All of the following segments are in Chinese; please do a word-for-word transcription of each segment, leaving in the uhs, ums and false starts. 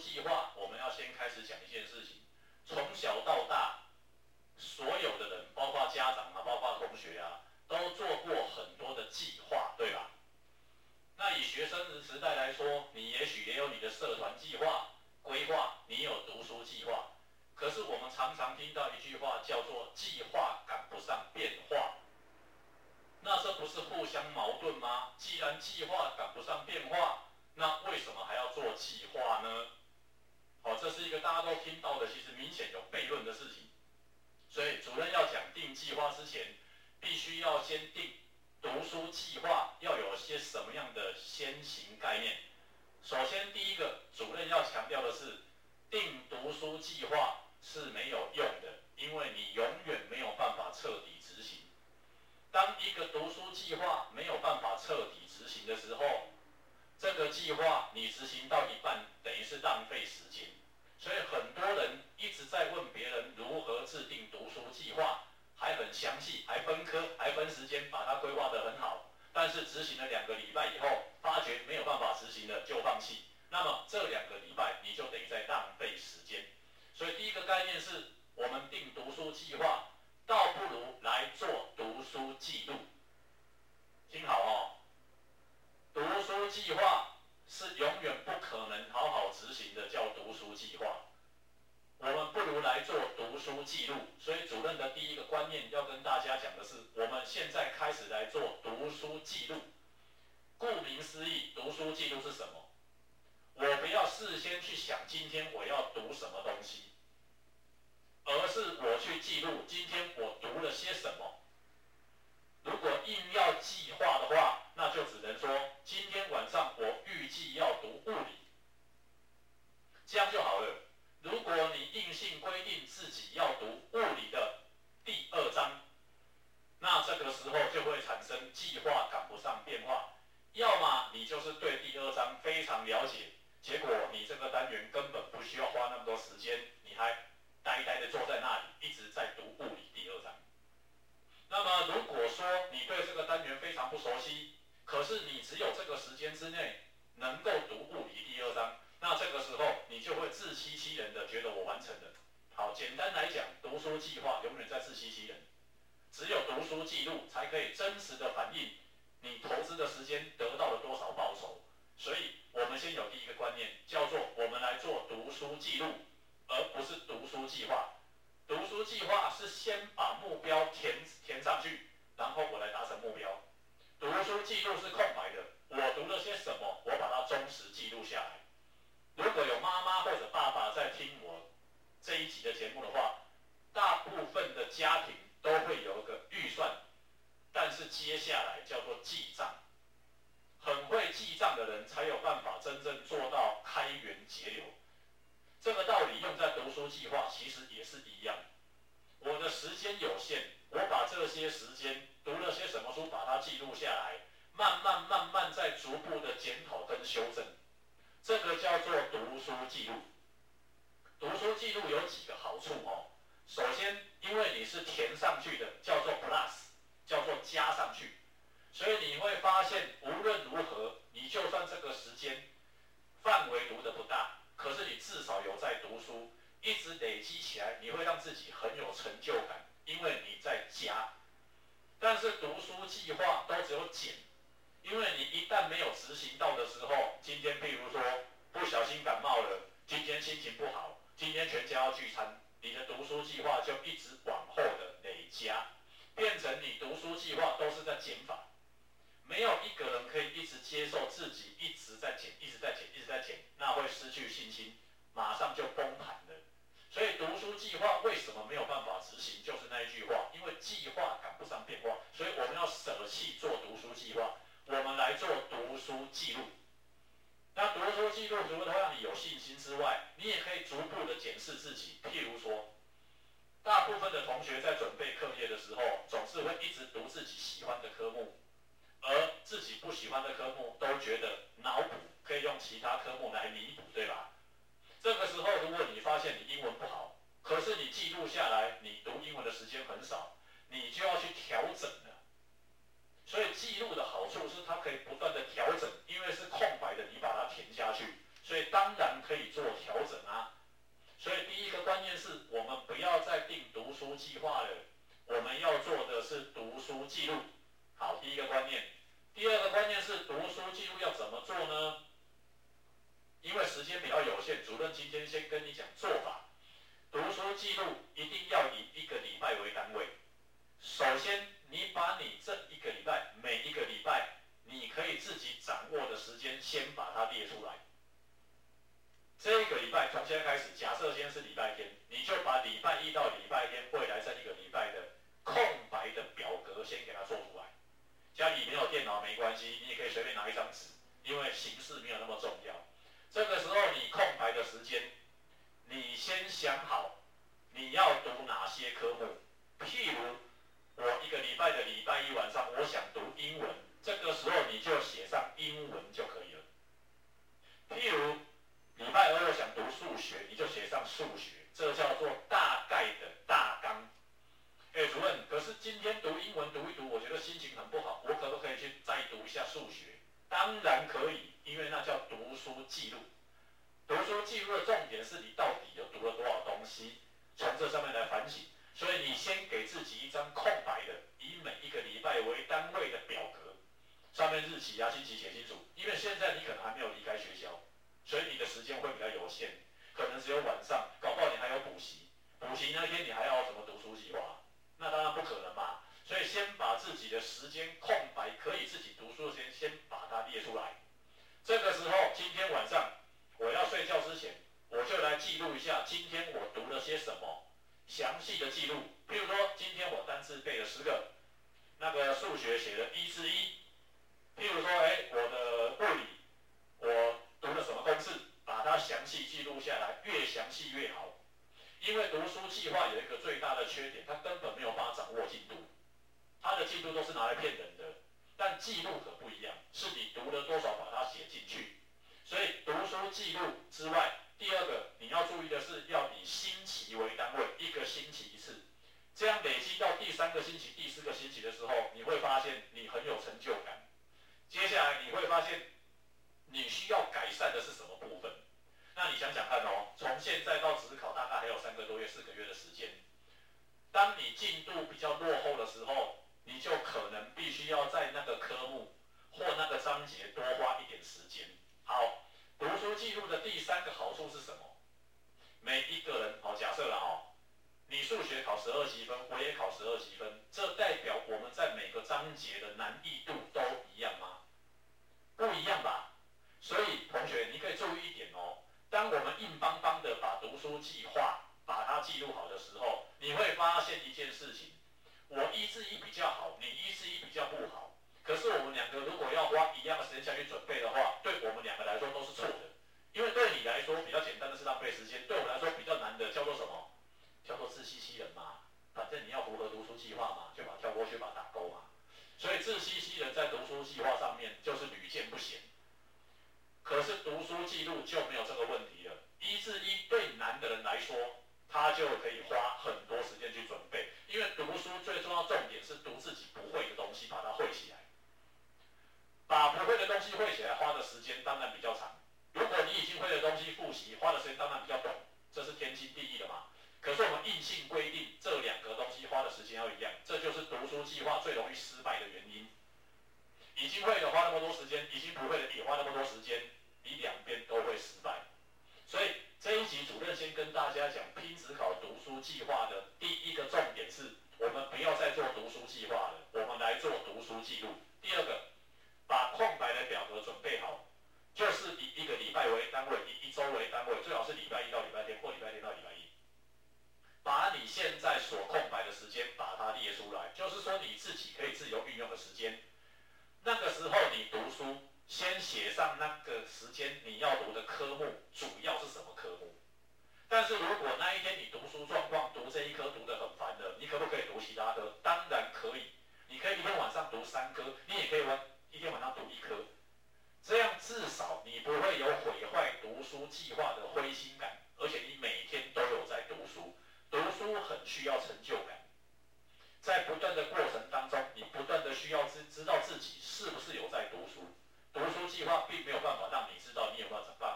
计划，我们要先开始讲一件事情：从小到大，所有的人，包括家长啊，包括同学啊，都做过很多的计划，对吧？那以学生时代来说，你也许也有你的社团计划、规划，你有读书计划。可是我们常常听到一句话，叫做“计划赶不上变化”。那这不是互相矛盾吗？既然计划赶不上变化，那为什么还要做计划呢？好，这是一个大家都听到的，其实明显有悖论的事情。所以主任要讲定计划之前，必须要先定读书计划要有些什么样的先行概念。首先，第一个，主任要强调的是，定读书计划是没有用的，因为你永远没有办法彻底执行。当一个读书计划没有办法彻底执行的时候，这个计划你执行到一半，等于是浪费时间。所以很多人一直在问别人如何制定读书计划，还很详细，还分科，还分时间，把它规划得很好。但是执行了两个礼拜以后，发觉没有办法执行了，就放弃。那么这两个礼拜你就等于在浪费时间。所以第一个概念是我们定读书计划，倒不如来做读书记录。听好哦，读书计划是永远不可能好好执行的，叫读书计划。我们不如来做读书记录。所以主任的第一个观念要跟大家讲的是，我们现在开始来做读书记录。顾名思义，读书记录是什么？我不要事先去想今天我要读什么东西，而是我去记录今天我读了些什么。如果硬要计划的话，那就只能说今天晚上我预计要读物理，这样就好了。如果你硬性规定自己要读物理的第二章，那这个时候就会产生计划赶不上变化。要么你就是对第二章非常了解，结果你这个单元根本不需要花那么多时间，你还呆呆的坐在那里一直在读物理第二章。那么如果说你对这个单元非常不熟悉，可是你只有这个时间之内能够读物理第二章，那这个时候你就会自欺欺人的觉得我完成了。好，简单来讲，读书计划永远在自欺欺人，只有读书记录才可以真实的反映你投资的时间得到了多少报酬。所以我们先有第一个观念，叫做我们来做读书记录，而不是读书计划。读书计划是先把目标填填上去，然后我来达成目标。读书记录是空白的，我读了些什么，我把它忠实记录下来。如果有妈妈或者爸爸在听我这一集的节目的话，大部分的家庭都会有一个预算，但是接下来叫做记账。很会记账的人才有办法真正做到开源节流。这个道理用在读书计划其实也是一样。我的时间有限，我把这些时间读了些什么书，把它记录下来，慢慢慢慢再逐步的检讨跟修正。这个叫做读书记录。读书记录有几个好处哦。首先，因为你是填上去的，叫做 plus， 叫做加上去。所以你会发现，无论如何，你就算这个时间范围读得不大，可是你至少有在读书，一直累积起来，你会让自己很有成就感，因为你在加。但是读书计划都只有减，因为你一旦没有执行到的时候，今天譬如说不小心感冒了，今天心情不好，今天全家要聚餐，你的读书计划就一直往后的累加，变成你读书计划都是在减法。没有一个人可以一直接受自己一直在减，一直在减，一直在减，那会失去信心，马上就崩盘了。所以读书计划为什么没有办法执行，就是那一句话，因为计划赶不上变化，所以我们要舍弃做读书计划，我们来做读书记录。那读书记录除了让你有信心之外，你也可以逐步的检视自己。譬如说，大部分的同学在准备课业的时候，总是会一直读自己喜欢的科目，而自己不喜欢的科目都觉得脑补可以用其他科目来弥补，对吧？这个时候，如果你发现你英文不好，可是你记录下来，你读英文的时间很少，你就要去调整了。所以记录的好处是它可以不断的调整，因为是空白的，你把它填下去， 所以当然可以做调整啊。所以第一个观念是我们不要再定读书计划了，我们要做的是读书记录。好，第一个观念。第二个观念是读书记录要怎么做呢？因为时间比较有限，主任今天先跟你讲做法。读书记录一定要以一个礼拜为单位。首先，你把你这一个礼拜每一个礼拜你可以自己掌握的时间，先把它列出来。这一个礼拜从现在开始，假设今天是礼拜天，你就把礼拜一到礼拜天未来这一个礼拜的空白的表格先给它做出来。家里没有电脑没关系，你也可以随便拿一张纸，因为形式没有那么重要。这个时候你空白的时间，你先想好你要读哪些科目。譬如我一个礼拜的礼拜一晚上，我想读英文，这个时候你就写上英文就可以了。譬如礼拜二我想读数学，你就写上数学，这叫做大概的大纲。哎，主任，可是今天读英文读一读，我觉得心情很不好，我可不可以去再读一下数学？当然可以，因为那叫读书记录。读书记录的重点是你到底有读了多少东西，从这上面来反省。所以你先给自己一张空白的，以每一个礼拜为单位的表格，上面日期啊、星期写清楚。因为现在你可能还没有离开学校，所以你的时间会比较有限，可能只有晚上，搞不好你还有补习，补习那天你还要怎么读书计划？那当然不可能嘛。所以先把自己的时间空白，可以自己读书的时间，先把它列出来。这个时候，今天晚上我要睡觉之前，我就来记录一下今天我读了些什么，详细的记录。譬如说，今天我单字背了十个，那个数学写了一至一。譬如说，哎，我的物理，我读了什么公式，把它详细记录下来，越详细越好。因为读书计划有一个最大的缺点，它根本没有办法掌握进度，它的进度都是拿来骗人的。但记录可不一样，是你读了多少把它写进去。所以读书记录之外，第二个你要注意的是，要以星期为单位，一个星期一次。这样累积到第三个星期、第四个星期的时候，你会发现你很有成就感。接下来你会发现，你需要改善的是什么部分？那你想想看哦，从现在到指考大概还有三个多月、四个月的时间。当你进度比较落后的时候，你就可能必须要在那个科目或那个章节多花一点时间。好，读书记录的第三个好处是什么？每一个人，好，假设了哦，你数学考十二积分，我也考十二积分，这代表我们在每个章节的难易度都一样吗？不一样吧。所以同学，你可以注意一点哦。当我们硬邦邦的把读书计划把它记录好的时候，你会发现一件事情：我一至一比较好，你一至一比较不好。可是我们两个如果要花一样的时间下去准备的话，对我们两个来说都是错的。因为对你来说比较简单的是浪费时间，对我来说比较难的叫做什么？叫做自欺欺人嘛。反正你要符合读书计划嘛，就把它跳过去，把它打勾嘛。所以自欺欺人在读书计划上面就是屡见不鲜。可是读书记录就没有这个问题了。一至一对难的人来说，他就可以花很多时间去准备，因为读书最重要重点是读自己不会的东西，把它会起来。把不会的东西会起来，花的时间当然比较长。如果你已经会的东西复习，花的时间当然比较短，这是天经地义的嘛。可是我们硬性规定这两个东西花的时间要一样，这就是读书计划最容易失败的原因。已经会的花那么多时间，已经不会的也花那么多时间，你两边都会失败。所以这一集主任先跟大家讲拼指考读书计划的第一个重点是，我们不要再做读书计划了，我们来做读书记录。第二个，把空白的表格准备好，就是以一个礼拜为单位，以一周为单位，最好是礼拜一到礼拜天或礼拜天到礼拜一。把你现在所空白的时间把它列出来，就是说你自己可以自由运用的时间。那个时候你读书，先写上那个时间你要读的科目主要是什么科目。但是如果那一天你读书状况读这一科读得很烦的，你可不可以读其他科？当然可以，你可以一天晚上读三科，你也可以晚一天晚上读一科，这样至少你不会有毁坏读书计划的灰心感，而且你每天都有在读书。读书很需要成就感，在不断的过程当中，你不断的需要知知道自己是不是有在读书。读书计划并没有办法让你知道你有没有办法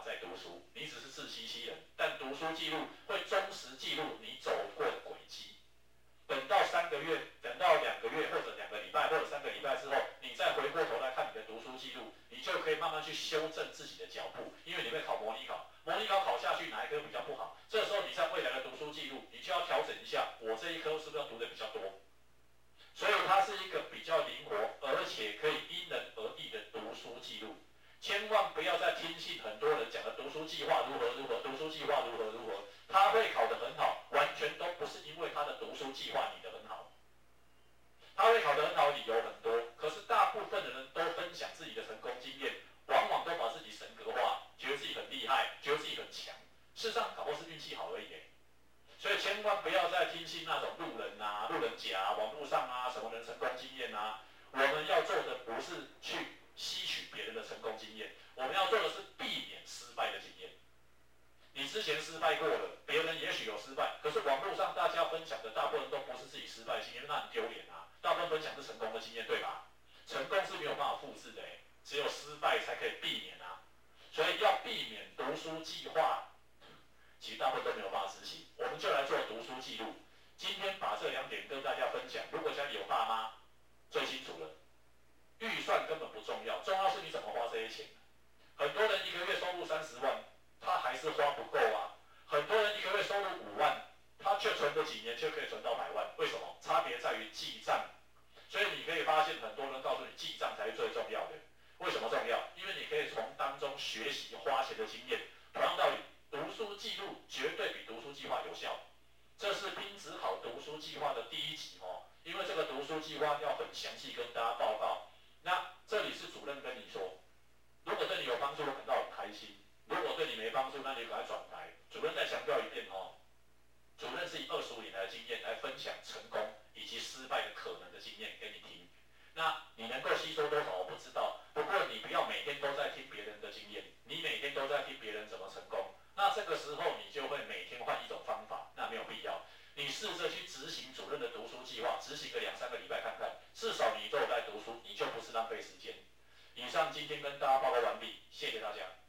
在读书，你只是自欺欺人。但读书记录会忠实记录你走过的轨迹。等到三个月，等到两个月或者两个礼拜或者三个礼拜之后，你再回过头来看你的读书记录，你就可以慢慢去修正自己的脚步，因为你会考模拟考，模拟考考下去哪一科比较不好，这时候你在未来的读书记录，你就要调整一下，我这一科是不是要读的比较多？所以它是一个比较灵活，而且可以因人而异的读书记录。千万不要再听信很多人讲的读书计划如何如何，读书计划如何如何，他会考得很好，完全都不是因为他的读书计划拟得很好。他会考得很好，理由很多，可是大部分的人都分享自己的成功经验，往往都把自己神格化，觉得自己很厉害，觉得自己很强。事实上，搞不好是运气好而已。所以千万不要再听信那种路人啊、路人甲啊、网络上啊什么人成功经验啊。我们要做的不是去吸取别人的成功经验，我们要做的是避免失败的经验。你之前失败过了，别人也许有失败，可是网络上大家分享的大部分都不是自己失败的经验，那很丢脸啊。大部分分享是成功的经验，对吧？成功是没有办法复制的，只有失败才可以避免啊。所以要避免读书计划，其实大部分都没有办法执行。我们就来做读书记录。今天把这两点跟大家分享。如果家里有爸妈，最清楚了。预算根本不重要，重要是你怎么花这些钱。很多人一个月收入三十万，他还是花不够啊。很多人一个月收入五万，他却存了几年却可以存到百万，为什么？差别在于记账。所以你可以发现，很多人告诉你记账才是最重要的。为什么重要？因为你可以从当中学习花钱的经验。同样道理，读书记录绝对比读书计划有效。这是拼职考读书计划的第一集哦，因为这个读书计划要很详细跟大家报告。那这里是主任跟你说，如果对你有帮助，我感到很开心；如果对你没帮助，那你就赶快转台。主任再强调一遍哦，主任是以二十五年来的经验来分享成功以及失败的可能的经验给你听。那你能够吸收多少我不知道，不过你不要每天都在听别人的经验，你每天都在听别人怎么成功，那这个时候你就会每天换一种方法，那没有必要。你试着去执行主任的读书计划，执行个两三个礼拜看看，至少你都有在读书，你就不是浪费时间。以上今天跟大家报告完毕，谢谢大家。